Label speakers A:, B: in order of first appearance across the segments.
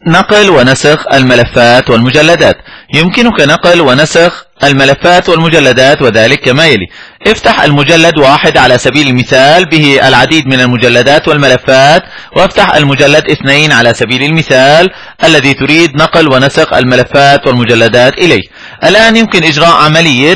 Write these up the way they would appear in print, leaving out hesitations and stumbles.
A: نقل ونسخ الملفات والمجلدات. يمكنك نقل ونسخ الملفات والمجلدات وذلك كما يلي: افتح المجلد 1 على سبيل المثال به العديد من المجلدات والملفات، وافتح المجلد 2 على سبيل المثال الذي تريد نقل ونسخ الملفات والمجلدات إليه. الآن يمكن إجراء عملية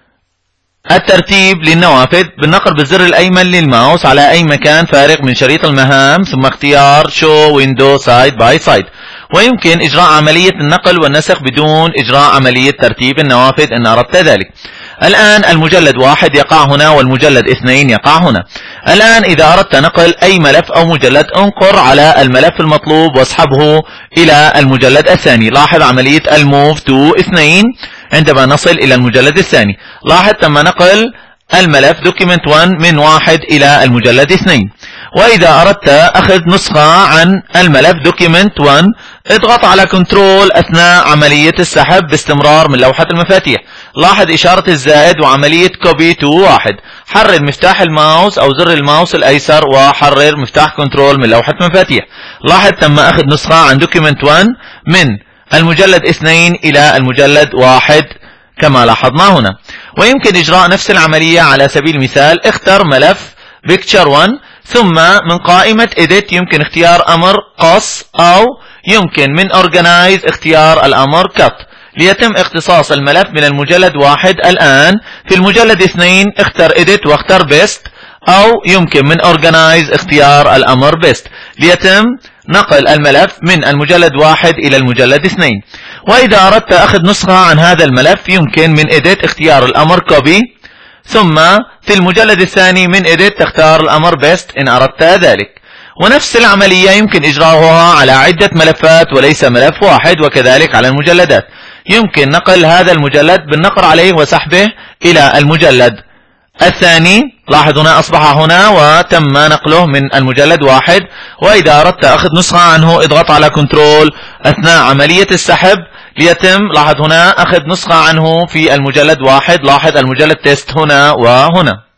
A: الترتيب للنوافذ بالنقر بالزر الأيمن للماوس على أي مكان فارغ من شريط المهام، ثم اختيار Show Window Side by Side. ويمكن إجراء عملية النقل والنسخ بدون إجراء عملية ترتيب النوافذ إن أردت ذلك. الآن المجلد 1 يقع هنا والمجلد 2 يقع هنا. الآن إذا أردت نقل أي ملف أو مجلد انقر على الملف المطلوب واسحبه إلى المجلد الثاني. لاحظ عملية الموف تو 2 عندما نصل إلى المجلد الثاني. لاحظ تم نقل الملف دوكيمنت 1 من 1 إلى المجلد 2. وإذا أردت أخذ نسخة عن الملف دوكيمنت 1 اضغط على كنترول أثناء عملية السحب باستمرار من لوحة المفاتيح. لاحظ إشارة الزائد وعملية كوبي تو 1. حرر مفتاح الماوس أو زر الماوس الأيسر وحرر مفتاح كنترول من لوحة المفاتيح. لاحظ تم أخذ نسخة عن دوكيمنت 1 من المجلد 2 إلى المجلد 1 كما لاحظنا هنا. ويمكن إجراء نفس العملية على سبيل المثال: اختر ملف Picture 1 ثم من قائمة Edit يمكن اختيار أمر قص، أو يمكن من Organize اختيار الأمر Cut ليتم اختصاص الملف من المجلد 1. الآن في المجلد 2 اختر Edit واختر Best، أو يمكن من Organize اختيار الأمر Best ليتم نقل الملف من المجلد 1 إلى المجلد 2. وإذا أردت أخذ نسخة عن هذا الملف يمكن من Edit اختيار الأمر Copy، ثم في المجلد الثاني من Edit تختار الأمر Best إن أردت ذلك. ونفس العملية يمكن إجراؤها على عدة ملفات وليس ملف واحد، وكذلك على المجلدات. يمكن نقل هذا المجلد بالنقر عليه وسحبه إلى المجلد الثاني. لاحظ هنا أصبح هنا وتم نقله من المجلد 1. وإذا أردت أخذ نسخة عنه اضغط على كنترول أثناء عملية السحب ليتم، لاحظ هنا، أخذ نسخة عنه في المجلد 1. لاحظ المجلد تيست هنا وهنا.